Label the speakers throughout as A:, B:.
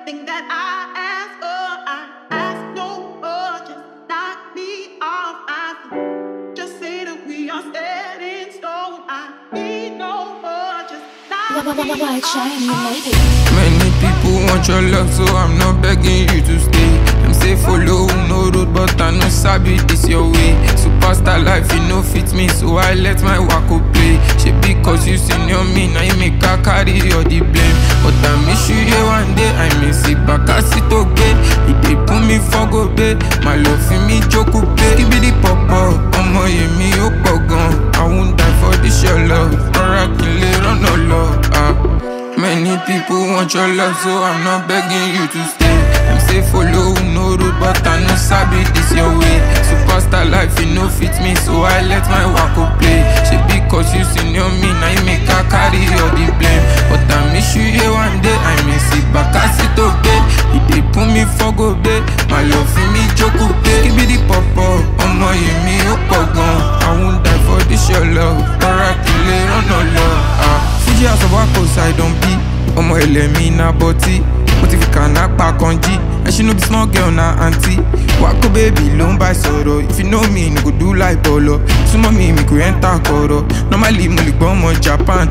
A: everything that I ask for. I ask no more, just knock me off. I just say that we are set in stone. I need no more, just knock me
B: White Shine, you
A: off.
B: made it.
C: Many people want your love, so I'm not begging you to stay. Them say follow no road, but I know sabi this your way. Superstar life, you know fit me, so I let my wako play. She because you senior me, now you make her carry all the blame. But I miss you here one day, I miss it back, I sit okay. If they put me for go bed, my love for me joke pay. Give me the pop up, I'ma hear me up gun. I won't die for this your love, or I can live on no love. Many people want your love, so I'm not begging you to stay. Them say follow no road, but I know sabi this your way. Superstar life, you know fit me, so I let my wako play. She because you senior me, now you make her carry all the blame. But I miss you here one day, I miss it back, I sit okay. If they put me for go bed, my love for me joke pay. Give me the pop up, I'ma hear me up gun. I won't die for this your love, or I can live on no love. Fuji house of Wacos, I don't be. Omo elemi na body. Motivika na pa konji. And she no be small girl na auntie. Wako baby lone by soro. If you know me, you go do like bolo. Sumo me go enter koro. Normally mo lick more Japan.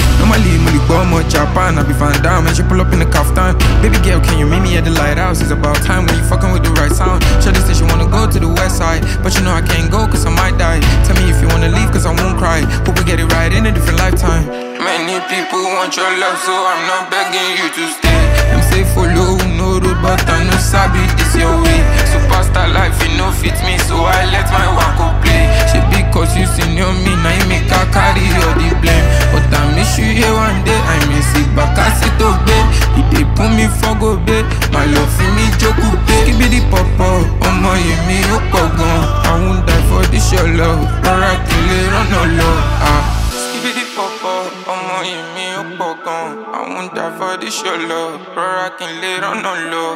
C: I be Van Damme and she pull up in the kaftan. Baby girl, can you meet me at the lighthouse? It's about time when you fucking with the right sound. Shawty say she wanna go to the west side, but you know I can't go cause I might die. Tell me if you wanna leave cause I won't cry. Hope we get it right in a different lifetime. Many people want your love, so I'm not begging you to stay. Them say follow no road, but I know sabi this your way. Superstar life, you know fit me, so I let my wako play. She because you senior me, now you make her carry all the blame. But I miss you here one day, I miss it back, I sit obey. If they put me for go bed, my love for me joke pay. Give me the pop up, I'ma hear me up gun. I won't die for this your love, or I can live on no love. Give me the pop up, I'ma hear me up gun. I won't die for this your love, or I can live on no love.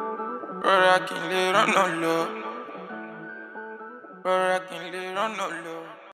C: Or I can live on no love. Or I can live on no love.